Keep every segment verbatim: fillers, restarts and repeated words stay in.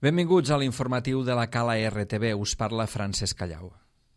Benvinguts a l'informatiu de la Cala R T V. Us parla Francesc Callau.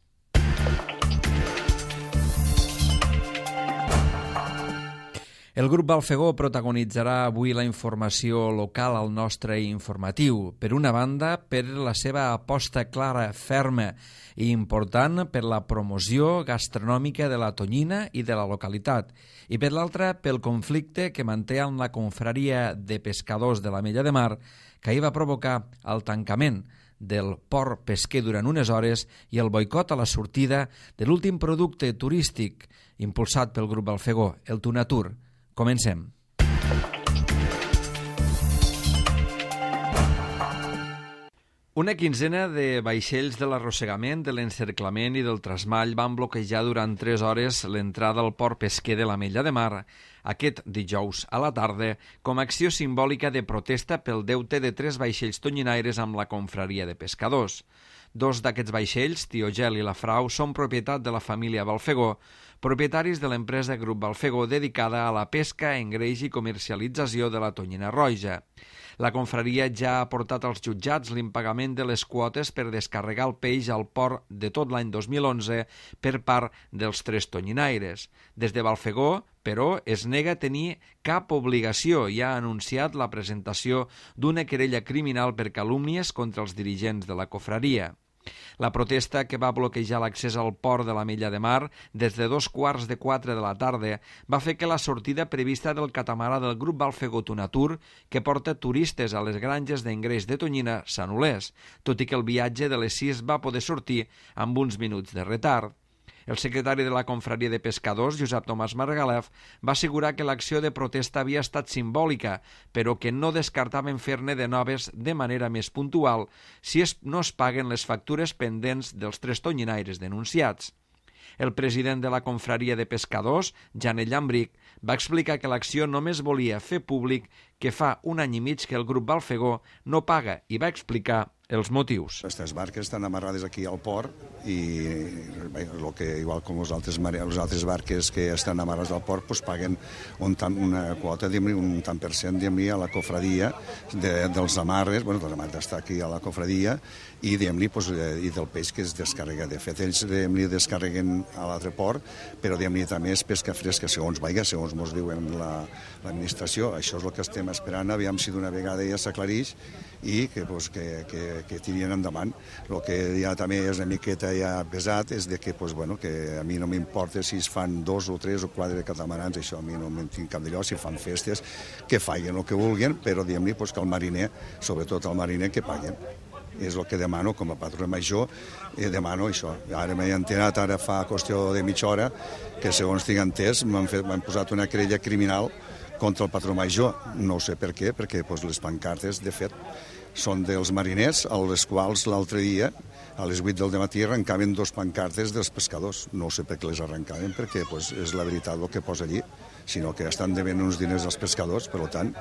El grup Balfegó protagonitzarà avui la informació local al nostre informatiu. Per una banda, per la seva aposta clara, ferma i important per la promoció gastronòmica de la tonyina i de la localitat, i per l'altra, pel conflicte que manté amb la confraria de pescadors de l'Ametlla de Mar, que ahir va provocar el tancament del port pesquer durant unes hores i el boicot a la sortida de l'últim producte turístic impulsat pel grup Balfegó, el Tunatur. Comencem. Una quinzena de vaixells de l'arrossegament, de l'encerclament i del trasmall van bloquejar durant tres hores l'entrada al port pesquer de l'Ametlla de Mar aquest dijous a la tarda com a acció simbòlica de protesta pel deute de tres vaixells tonyinaires amb la confraria de pescadors. Dos d'aquests vaixells, Tiogel i la Frau, són propietat de la família Balfegó, propietaris de l'empresa Grup Balfegó dedicada a la pesca, engreix i comercialització de la tonyina roja. La confraria ja ha portat als jutjats l'impagament de les quotes per descarregar el peix al port de tot l'any dos mil onze per part dels tres tonyinaires. Des de Balfegó, però, es nega a tenir cap obligació i ha anunciat la presentació d'una querella criminal per calúmnies contra els dirigents de la confraria. La protesta, que va bloquejar l'accés al port de l'Ametlla de Mar des de dos quarts de quatre de la tarda, va fer que la sortida prevista del catamarà del grup Balfegó Tunatur, que porta turistes a les granges d'engreix de tonyina, s'anul·lés, tot i que el viatge de les sis va poder sortir amb uns minuts de retard. El secretari de la confraria de pescadors, Josep Tomàs Margalef, va assegurar que l'acció de protesta havia estat simbòlica, però que no descartaven fer-ne de noves de manera més puntual si es, no es paguen les factures pendents dels tres tonyinaires denunciats. El president de la confraria de pescadors, Janet Llambric, va explicar que l'acció només volia fer públic que fa un any i mig que el grup Balfegó no paga i va explicar els motius. Aquestes barques estan amarrades aquí al port i el que, igual com les altres, les altres barques que estan amarrades al port pues, paguen un tant, una quota, un tant per cent a la cofradia de, dels amarres, bueno, dels amarres està aquí a la cofradia i, pues, i del peix que es descarrega. De fet, ells descarreguen a l'altre port, però també és pesca fresca, segons vaiga, segons ens diuen l'administració. Això és el que estem esperant, aviam si d'una vegada ja s'aclareix i que, pues, que, que, que tirien endavant. El que ja també és una miqueta ja pesat és de que, pues, bueno, que a mi no m'importa si es fan dos o tres o quatre catamarans, això a mi no me'n tinc cap d'allò, si fan festes, que facin el que vulguin, però diguem-li pues, que el mariner, sobretot el mariner, que paguen. És el que demano com a patró major, i demano això. Ara m'he enterat, ara fa qüestió de mitja hora, que segons tinc entès m'han posat una querella criminal contra el patró major. No sé per què, perquè pues, les pancartes, de fet, són dels mariners, als quals l'altre dia, a les vuit del matí, arrencaven dos pancartes dels pescadors. No sé per què les arrencaven, perquè pues, és la veritat el que posa allí, sinó que estan devent uns diners als pescadors, per tant,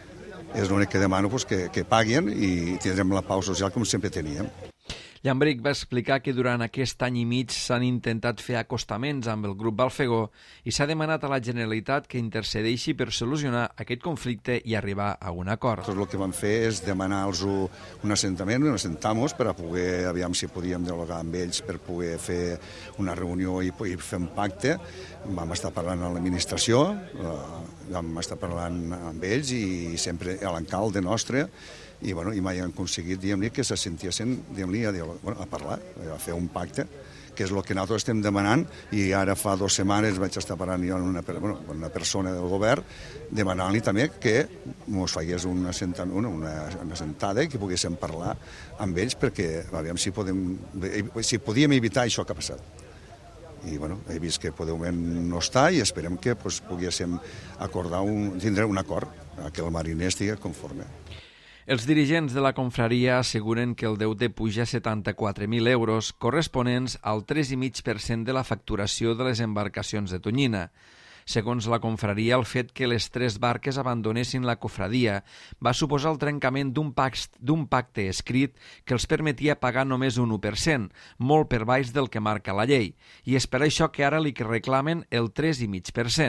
és l'únic que demano pues, que, que paguin i tindrem la pau social com sempre teníem. Llambric va explicar que durant aquest any i mig s'han intentat fer acostaments amb el grup Balfegó i s'ha demanat a la Generalitat que intercedeixi per solucionar aquest conflicte i arribar a un acord. Tot el que vam fer és demanar-los un assentament, un assentamos per a poder, aviam si podíem dialogar amb ells per poder fer una reunió i, i fer un pacte. Vam estar parlant amb l'administració, vam estar parlant amb ells i sempre a l'alcalde nostre, i, bueno, i mai han aconseguit que se sentiessin a, bueno, a parlar, a fer un pacte, que és el que nosaltres estem demanant, i ara fa dues setmanes vaig estar parlant jo amb una, bueno, una persona del govern, demanant-li també que ens fagués una, una, una assentada i que poguéssim parlar amb ells perquè aviam si, podem, si podíem evitar això que ha passat. I bueno, he vist que podeu no estar i esperem que pues, poguéssim acordar un, tindre un acord, que el mariner estigui conforme. Els dirigents de la confraria asseguren que el deute puja a setanta-quatre mil euros, corresponents al tres coma cinc per cent de la facturació de les embarcacions de tonyina. Segons la confraria, el fet que les tres barques abandonessin la cofradia va suposar el trencament d'un pacte, d'un pacte escrit que els permetia pagar només un u per cent, molt per baix del que marca la llei, i és per això que ara li reclamen el tres coma cinc per cent.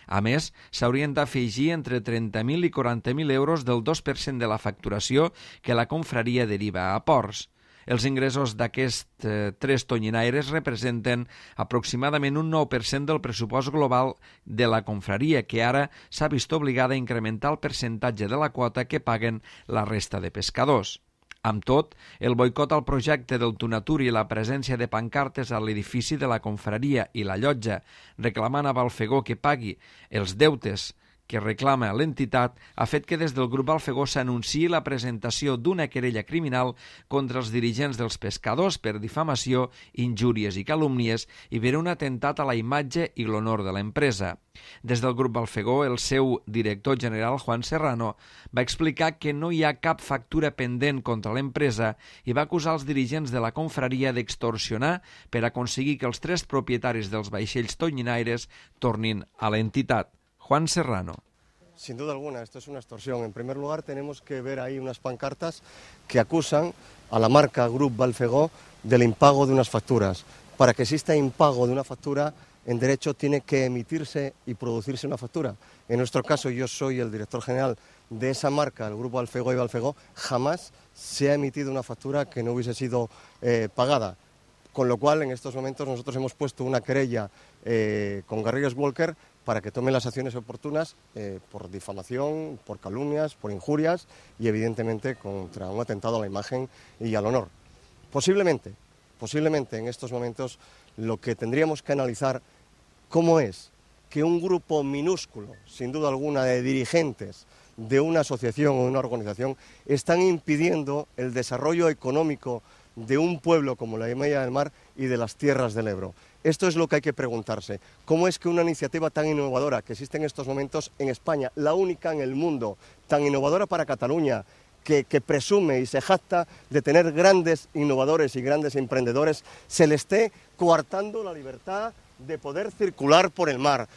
A més, s'haurien d'afegir entre trenta mil i quaranta mil euros del dos per cent de la facturació que la confraria deriva a ports. Els ingressos d'aquests eh, tres tonyinaires representen aproximadament un nou per cent del pressupost global de la confraria, que ara s'ha vist obligada a incrementar el percentatge de la quota que paguen la resta de pescadors. Amb tot, el boicot al projecte del Tunatur i la presència de pancartes a l'edifici de la confraria i la llotja reclamant a Balfegó que pagui els deutes que reclama l'entitat ha fet que des del grup Balfegó s'anunciï la presentació d'una querella criminal contra els dirigents dels pescadors per difamació, injúries i calúmnies i per un atemptat a la imatge i l'honor de l'empresa. Des del grup Balfegó, el seu director general, Juan Serrano, va explicar que no hi ha cap factura pendent contra l'empresa i va acusar els dirigents de la confraria d'extorsionar per aconseguir que els tres propietaris dels vaixells tonyinaires tornin a l'entitat. Juan Serrano. Sin duda alguna, esto es una extorsión. En primer lugar, tenemos que ver ahí unas pancartas que acusan a la marca Grup Balfegó del impago de unas facturas. Para que exista impago de una factura, en derecho tiene que emitirse y producirse una factura. En nuestro caso, yo soy el director general de esa marca, el Grupo Balfegó y Balfegó, jamás se ha emitido una factura que no hubiese sido eh, pagada. Con lo cual, en estos momentos, nosotros hemos puesto una querella eh, con Garrigues Walker para que tome las acciones oportunas eh, por difamación, por calumnias, por injurias y, evidentemente, contra un atentado a la imagen y al honor. Posiblemente, posiblemente en estos momentos lo que tendríamos que analizar cómo es que un grupo minúsculo, sin duda alguna, de dirigentes de una asociación o una organización están impidiendo el desarrollo económico de un pueblo como la Mella del Mar y de las tierras del Ebro. Esto es lo que hay que preguntarse. ¿Cómo es que una iniciativa tan innovadora que existe en estos momentos en España, la única en el mundo, tan innovadora para Cataluña, que, que presume y se jacta de tener grandes innovadores y grandes emprendedores, se le esté coartando la libertad de poder circular por el mar,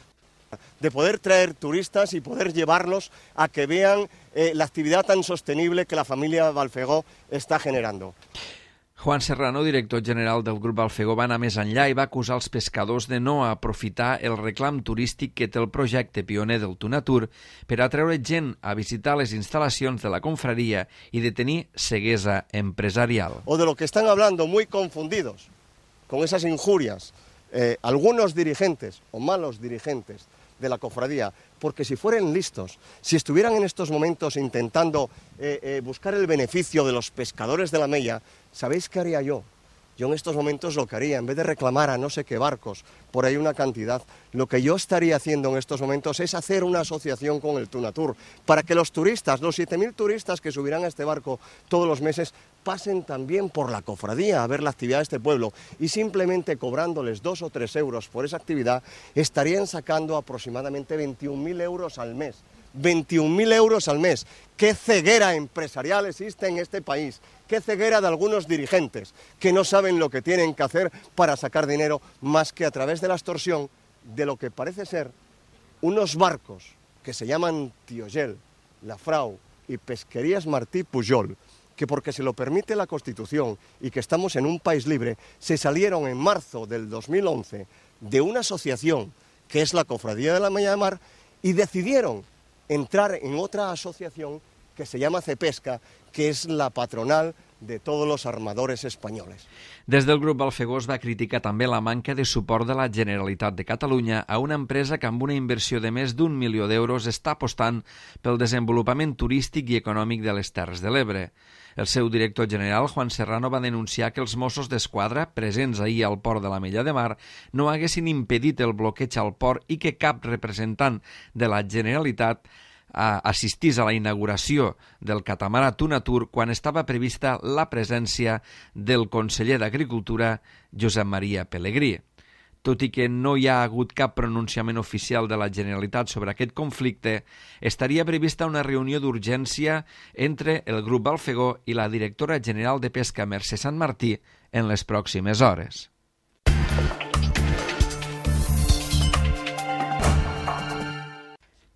de poder traer turistas y poder llevarlos a que vean eh, la actividad tan sostenible que la familia Balfegó está generando? Juan Serrano, director general del grup Balfegó, va anar més enllà i va acusar els pescadors de no aprofitar el reclam turístic que té el projecte pioner del Tunatur per atreure gent a visitar les instal·lacions de la confraria i de tenir ceguesa empresarial. O de lo que están hablando muy confundidos con esas injurias eh, algunos dirigentes o malos dirigentes de la cofradía, porque si fueran listos, si estuvieran en estos momentos intentando eh, eh, buscar el beneficio de los pescadores de la Mella, ¿sabéis qué haría yo? Yo en estos momentos lo que haría, en vez de reclamar a no sé qué barcos, por ahí una cantidad, lo que yo estaría haciendo en estos momentos es hacer una asociación con el Tunatur, para que los turistas, los siete mil turistas que subirán a este barco todos los meses, pasen también por la cofradía a ver la actividad de este pueblo y simplemente cobrándoles dos o tres euros por esa actividad, estarían sacando aproximadamente veintiún mil euros al mes. veintiún mil euros al mes. ¿Qué ceguera empresarial existe en este país? ¿Qué ceguera de algunos dirigentes que no saben lo que tienen que hacer para sacar dinero más que a través de la extorsión de lo que parece ser unos barcos que se llaman Tiogel, La Frau y Pesquerías Martí Pujol, que porque se lo permite la Constitución y que estamos en un país libre, se salieron en marzo del dos mil once de una asociación que es la Cofradía de la Mella de Mar y decidieron entrar en otra asociación que se llama Cepesca, que és la patronal de tots els armadores espanyoles. Des del grup Balfegó es va criticar també la manca de suport de la Generalitat de Catalunya a una empresa que amb una inversió de més d'un milió d'euros està apostant pel desenvolupament turístic i econòmic de les Terres de l'Ebre. El seu director general, Juan Serrano, va denunciar que els Mossos d'Esquadra, presents ahir al port de la Mella de Mar, no haguessin impedit el bloqueig al port i que cap representant de la Generalitat assistís a la inauguració del catamarà Tunatur quan estava prevista la presència del conseller d'Agricultura, Josep Maria Pelegrí. Tot i que no hi ha hagut cap pronunciament oficial de la Generalitat sobre aquest conflicte, estaria prevista una reunió d'urgència entre el grup Balfegó i la directora general de Pesca, Mercè Santmartí, en les pròximes hores.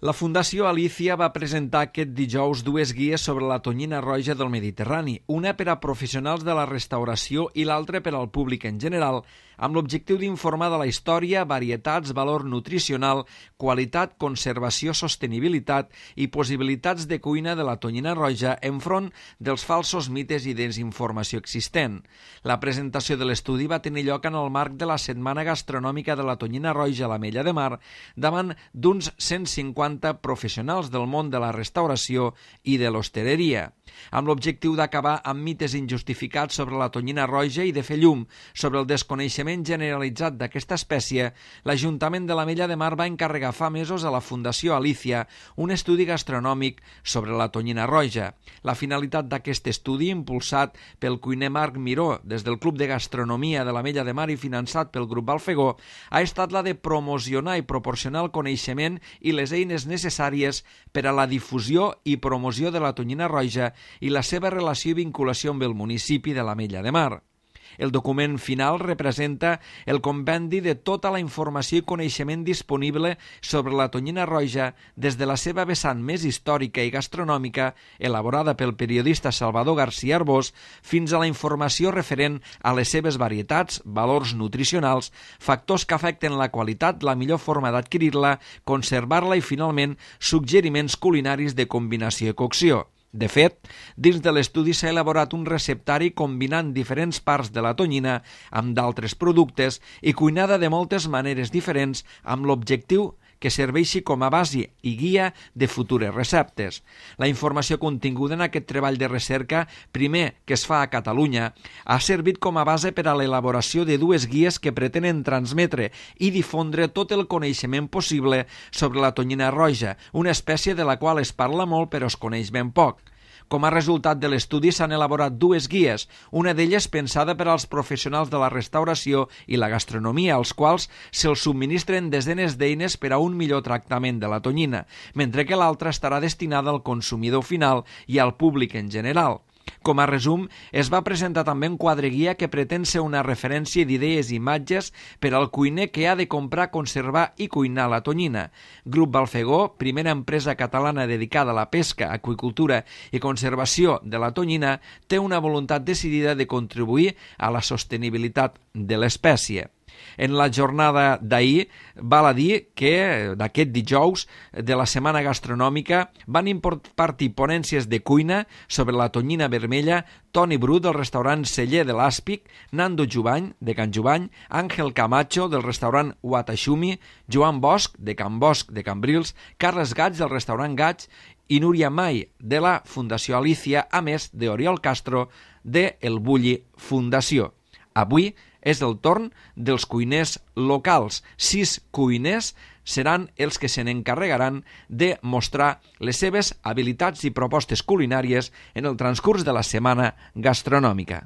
La Fundació Alícia va presentar aquest dijous dues guies sobre la tonyina roja del Mediterrani, una per a professionals de la restauració i l'altra per al públic en general, amb l'objectiu d'informar de la història, varietats, valor nutricional, qualitat, conservació, sostenibilitat i possibilitats de cuina de la tonyina roja enfront dels falsos mites i desinformació existent. La presentació de l'estudi va tenir lloc en el marc de la Setmana Gastronòmica de la Tonyina Roja a l'Ametlla de Mar davant d'uns cent cinquanta professionals del món de la restauració i de l'hostaleria, amb l'objectiu d'acabar amb mites injustificats sobre la tonyina roja i de fer llum sobre el desconeixement generalitzat d'aquesta espècie. L'Ajuntament de l'Ametlla de Mar va encarregar fa mesos a la Fundació Alícia un estudi gastronòmic sobre la tonyina roja. La finalitat d'aquest estudi, impulsat pel cuiner Marc Miró des del Club de Gastronomia de l'Ametlla de Mar i finançat pel Grup Balfegó, ha estat la de promocionar i proporcionar el coneixement i les eines necessàries per a la difusió i promoció de la tonyina roja i la seva relació i vinculació amb el municipi de l'Ametlla de Mar. El document final representa el compendi de tota la informació i coneixement disponible sobre la tonyina roja des de la seva vessant més històrica i gastronòmica, elaborada pel periodista Salvador García Arbós, fins a la informació referent a les seves varietats, valors nutricionals, factors que afecten la qualitat, la millor forma d'adquirir-la, conservar-la i, finalment, suggeriments culinaris de combinació i cocció. De fet, dins de l'estudi s'ha elaborat un receptari combinant diferents parts de la tonyina amb d'altres productes i cuinada de moltes maneres diferents amb l'objectiu que serveixi com a base i guia de futures receptes. La informació continguda en aquest treball de recerca, primer que es fa a Catalunya, ha servit com a base per a l'elaboració de dues guies que pretenen transmetre i difondre tot el coneixement possible sobre la tonyina roja, una espècie de la qual es parla molt però es coneix ben poc. Com a resultat de l'estudi s'han elaborat dues guies, una d'elles pensada per als professionals de la restauració i la gastronomia, als quals se'ls subministren desenes d'eines per a un millor tractament de la tonyina, mentre que l'altra estarà destinada al consumidor final i al públic en general. Com a resum, es va presentar també un quadre guia que pretén ser una referència d'idees i imatges per al cuiner que ha de comprar, conservar i cuinar la tonyina. Grup Balfegó, primera empresa catalana dedicada a la pesca, aqüicultura i conservació de la tonyina, té una voluntat decidida de contribuir a la sostenibilitat de l'espècie. En la jornada d'ahir, val a dir que d'aquest dijous de la Setmana Gastronòmica van impartir ponències de cuina sobre la tonyina vermella Toni Bru del restaurant Celler de l'Àspic, Nando Jubany de Can Jubany, Àngel Camacho del restaurant Watashumi, Joan Bosch de Can Bosch de Cambrils, Carles Gaig del restaurant Gaig i Núria Mai de la Fundació Alícia, a més d'Oriol Castro de El Bulli Fundació. Avui és el torn dels cuiners locals. Sis cuiners seran els que se n'encarregaran de mostrar les seves habilitats i propostes culinàries en el transcurs de la Setmana Gastronòmica.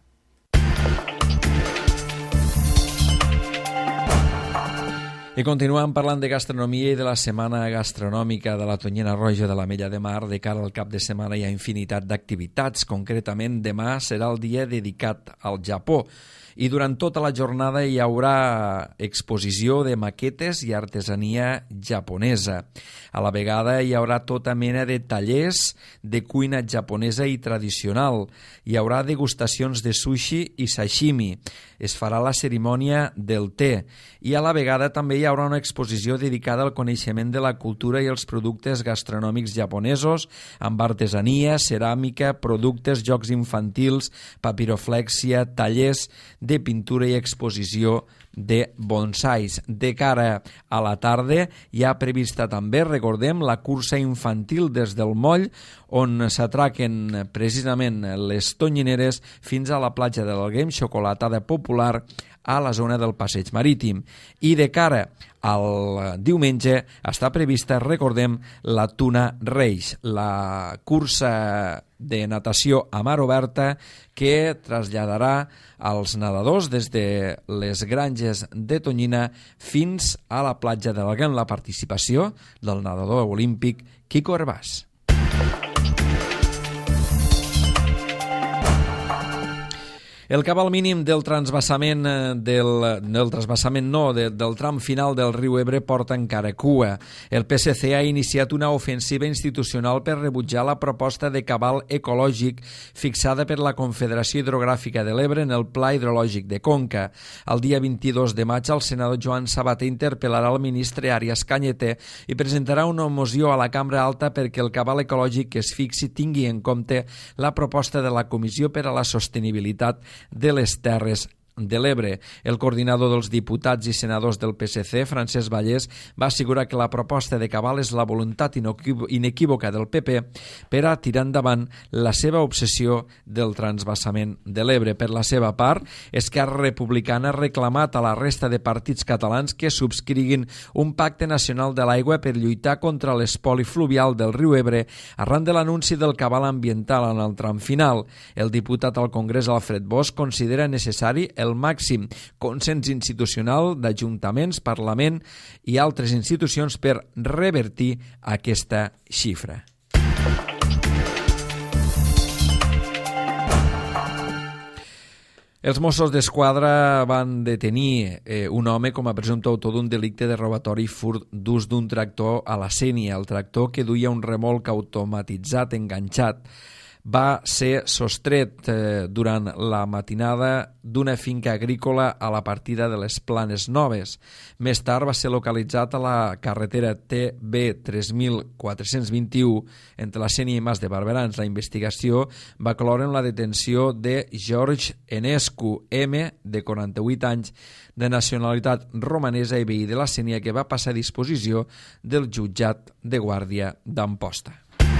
I continuem parlant de gastronomia i de la Setmana Gastronòmica de la Tonyina Roja de l'Ametlla de Mar. De cara al cap de setmana hi ha infinitat d'activitats. Concretament, demà serà el dia dedicat al Japó. I durant tota la jornada hi haurà exposició de maquetes i artesania japonesa. A la vegada hi haurà tota mena de tallers de cuina japonesa i tradicional. Hi haurà degustacions de sushi i sashimi. Es farà la cerimònia del te. I a la vegada també hi haurà una exposició dedicada al coneixement de la cultura i els productes gastronòmics japonesos, amb artesania, ceràmica, productes, jocs infantils, papiroflèxia, tallers de pintura i exposició de bonsais. De cara a la tarda hi ha prevista també, recordem, la cursa infantil des del moll, on s'atraquen precisament les tonyineres fins a la platja de l'Alguem, xocolatada popular a la zona del Passeig Marítim. I de cara al diumenge està prevista, recordem, la Tuna Reis, la cursa de natació a mar oberta que traslladarà als nedadors des de les granges de Tonyina fins a la platja de l'Alguem, la participació del nedador olímpic Quico Hervás. El cabal mínim del transvasament del, del transvasament no, de, del tram final del riu Ebre porta encara cua. El P S C ha iniciat una ofensiva institucional per rebutjar la proposta de cabal ecològic fixada per la Confederació Hidrogràfica de l'Ebre en el Pla Hidrològic de Conca. El dia vint-i-dos de maig, el senador Joan Sabater interpel·larà el ministre Arias Cañete i presentarà una moció a la Cambra Alta perquè el cabal ecològic que es fixi tingui en compte la proposta de la Comissió per a la Sostenibilitat de les Terres de l'Ebre. El coordinador dels diputats i senadors del P S C, Francesc Vallès, va assegurar que la proposta de cabal és la voluntat inequívoca del P P per a tirar endavant la seva obsessió del transvasament de l'Ebre. Per la seva part, Esquerra Republicana ha reclamat a la resta de partits catalans que subscriguin un pacte nacional de l'aigua per lluitar contra l'espoli fluvial del riu Ebre arran de l'anunci del cabal ambiental en el tram final. El diputat al Congrés, Alfred Bosch, considera necessari el el màxim consens institucional d'ajuntaments, Parlament i altres institucions per revertir aquesta xifra. Els Mossos d'Esquadra van detenir eh, un home com a presumpte autor d'un delicte de robatori i furt d'ús d'un tractor a la Sénia. El tractor, que duia un remolc automatitzat enganxat, va ser sostret eh, durant la matinada d'una finca agrícola a la partida de les Planes Noves. Més tard va ser localitzat a la carretera T B tres mil quatre-cents vint-i-u entre la Sénia i Mas de Barberans. La investigació va cloure en la detenció de George Enescu M, de quaranta-vuit anys, de nacionalitat romanesa i veí de la Sénia, que va passar a disposició del jutjat de guàrdia d'Amposta.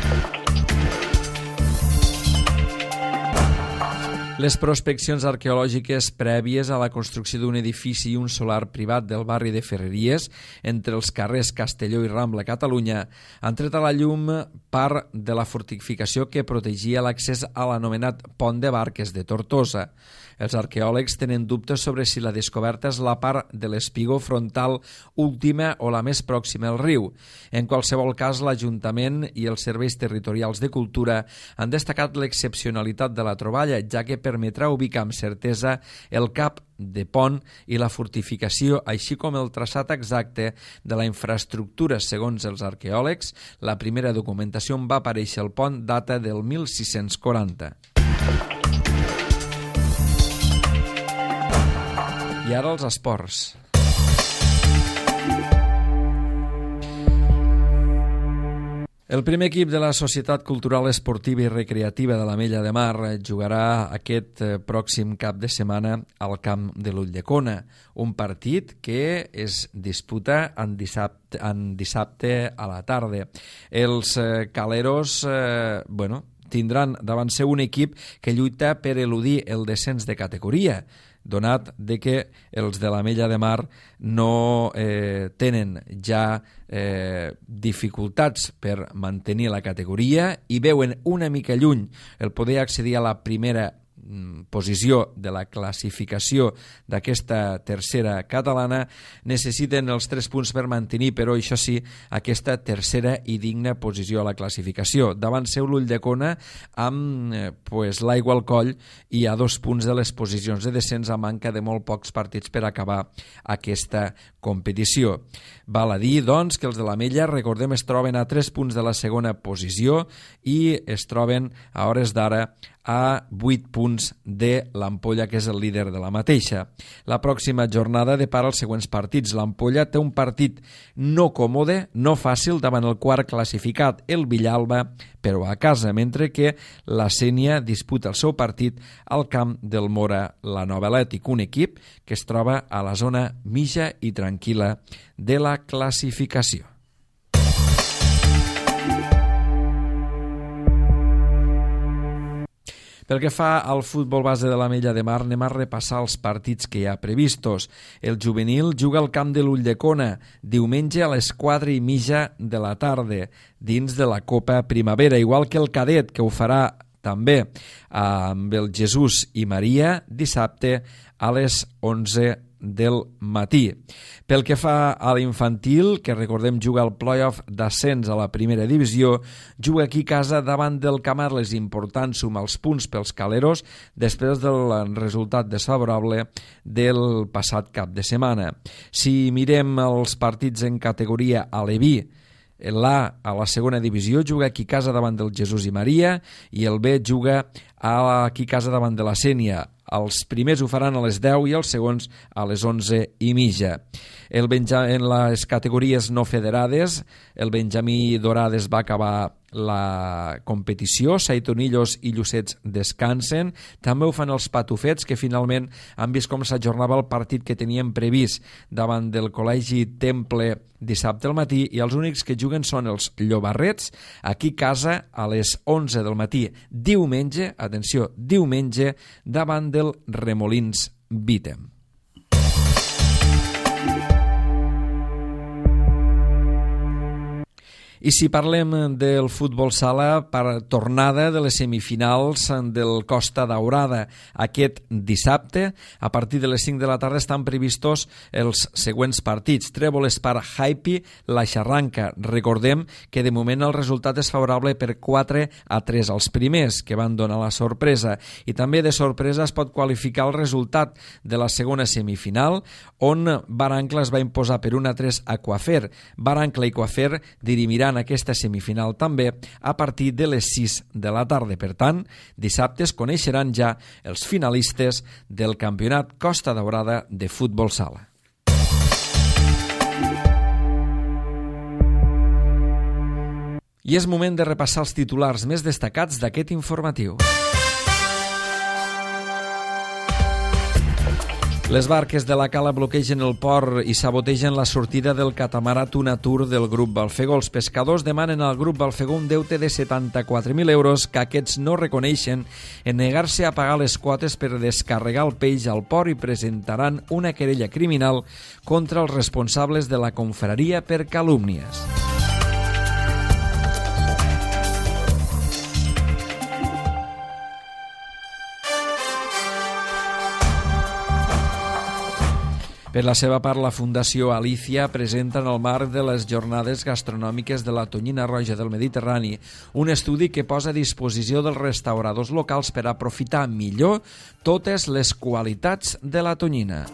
Les prospeccions arqueològiques prèvies a la construcció d'un edifici i un solar privat del barri de Ferreries, entre els carrers Castelló i Rambla, Catalunya, han tret a la llum part de la fortificació que protegia l'accés a l'anomenat Pont de Barques de Tortosa. Els arqueòlegs tenen dubtes sobre si la descoberta és la part de l'espigó frontal última o la més pròxima al riu. En qualsevol cas, l'Ajuntament i els serveis territorials de cultura han destacat l'excepcionalitat de la troballa, ja que permetrà ubicar amb certesa el cap de pont i la fortificació, així com el traçat exacte de la infraestructura. Segons els arqueòlegs, la primera documentació on va aparèixer el pont data del mil sis-cents quaranta. I ara els esports. El primer equip de la Societat Cultural Esportiva i Recreativa de l'Ametlla de Mar jugarà aquest pròxim cap de setmana al camp de l'Ulldecona, un partit que es disputa en dissabte, en dissabte a la tarda. Els caleros, eh, bueno, tindran davant seu un equip que lluita per eludir el descens de categoria, donat de que els de l'Ametlla de Mar no eh, tenen ja eh, dificultats per mantenir la categoria i veuen una mica lluny el poder accedir a la primera posició de la classificació d'aquesta tercera catalana. Necessiten els tres punts per mantenir, però això sí, aquesta tercera i digna posició a la classificació. Davant seu l'Ulldecona amb eh, pues, l'aigua al coll i a dos punts de les posicions de descens a manca de molt pocs partits per acabar aquesta competició. Val a dir, doncs, que els de l'Ametlla, recordem, es troben a tres punts de la segona posició i es troben a hores d'ara a vuit punts de l'Ampolla, que és el líder de la mateixa. La pròxima jornada depara els següents partits. L'Ampolla té un partit no còmode, no fàcil, davant el quart classificat, el Villalba, però a casa, mentre que la Sénia disputa el seu partit al camp del Mora la Nova Atlètic, un equip que es troba a la zona mitja i tranquil·la de la classificació. Pel que fa al futbol base de l'Ametlla de Mar, anem a repassar els partits que hi ha previstos. El juvenil juga al camp de l'Ulldecona diumenge a les quatre i mitja de la tarda, dins de la Copa Primavera, igual que el cadet, que ho farà també amb el Jesús i Maria dissabte a les onze del matí. Pel que fa a l'infantil, que recordem juga al play-off d'ascens a la primera divisió, juga aquí a casa davant del Camarles, important sumar els punts pels caleros després del resultat desfavorable del passat cap de setmana. Si mirem els partits en categoria aleví, l'A a la segona divisió juga aquí a casa davant del Jesús i Maria i el B juga aquí a casa davant de la Sénia. Els primers ho faran a les deu i els segons a les onze i mitja. El Benja... En les categories no federades, el Benjamí Dorades va acabar la competició, Saitonillos i Llucets descansen, també ho fan els Patufets, que finalment han vist com s'ajornava el partit que tenien previst davant del Col·legi Temple dissabte al matí, i els únics que juguen són els Llobarrets, aquí a casa a les onze del matí diumenge, atenció, diumenge, davant del Remolins Vítem. I si parlem del futbol sala, per tornada de les semifinals del Costa Daurada aquest dissabte, a partir de les cinc de la tarda estan previstos els següents partits. Trèvol Espar Jaipi, la Xarranca. Recordem que de moment el resultat és favorable per quatre a tres als primers, que van donar la sorpresa. I també de sorpresa es pot qualificar el resultat de la segona semifinal, on Barancla es va imposar per un a tres a Coafer. Barancla i Coafer dirimiran aquesta semifinal també a partir de les sis de la tarda. Per tant, dissabte es coneixeran ja els finalistes del Campionat Costa Daurada de futbol sala. I és moment de repassar els titulars més destacats d'aquest informatiu. Les barques de la cala bloquegen el port i sabotegen la sortida del catamarà Tunatur del grup Balfegó. Els pescadors demanen al grup Balfegó un deute de setanta-quatre mil euros que aquests no reconeixen en negar-se a pagar les quotes per descarregar el peix al port i presentaran una querella criminal contra els responsables de la confraria per calúmnies. Per la seva part, la Fundació Alicia presenta en el marc de les Jornades Gastronòmiques de la Tonyina Roja del Mediterrani un estudi que posa a disposició dels restauradors locals per aprofitar millor totes les qualitats de la tonyina.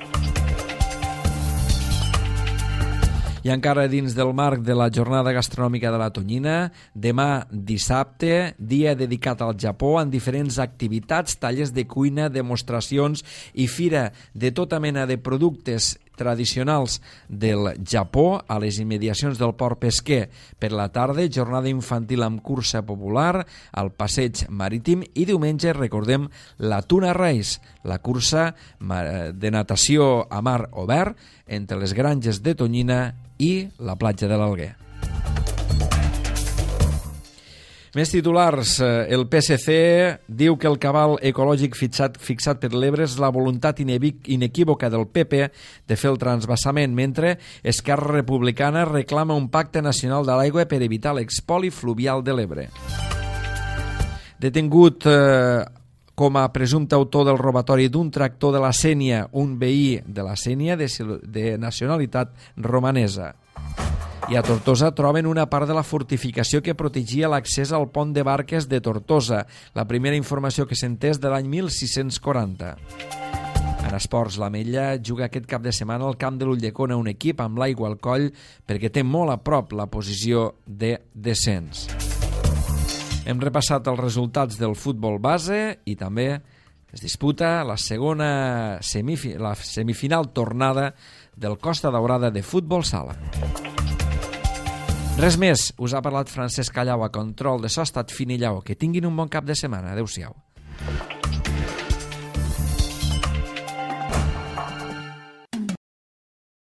I encara dins del marc de la Jornada Gastronòmica de la Tonyina, demà dissabte, dia dedicat al Japó, amb diferents activitats, tallers de cuina, demostracions i fira de tota mena de productes tradicionals del Japó a les immediacions del port pesquer. Per la tarda, jornada infantil amb cursa popular al passeig marítim i diumenge, recordem, la Tuna Race, la cursa de natació a mar obert entre les granges de Tonyina i la platja de l'Alguer. Més titulars. El P S C diu que el cabal ecològic fixat, fixat per l'Ebre és la voluntat inequívoca del P P de fer el transvasament, mentre Esquerra Republicana reclama un pacte nacional de l'aigua per evitar l'expoli fluvial de l'Ebre. Detingut eh, com a presumpte autor del robatori d'un tractor de la Sénia, un veí de la Sénia de, de nacionalitat romanesa. I a Tortosa troben una part de la fortificació que protegia l'accés al pont de barques de Tortosa. La primera informació que se'n té és de l'any mil sis-cents quaranta. En esports, l'Ametlla juga aquest cap de setmana al camp de l'Ulldecona, un equip amb l'aigua al coll perquè té molt a prop la posició de descens. Hem repassat els resultats del futbol base i també es disputa la segona semifi- la semifinal tornada del Costa Daurada de futbol sala. Res més, us ha parlat Francesc Callau a control de so, ha estat Fini Llau. Que tinguin un bon cap de setmana. Adéu-siau.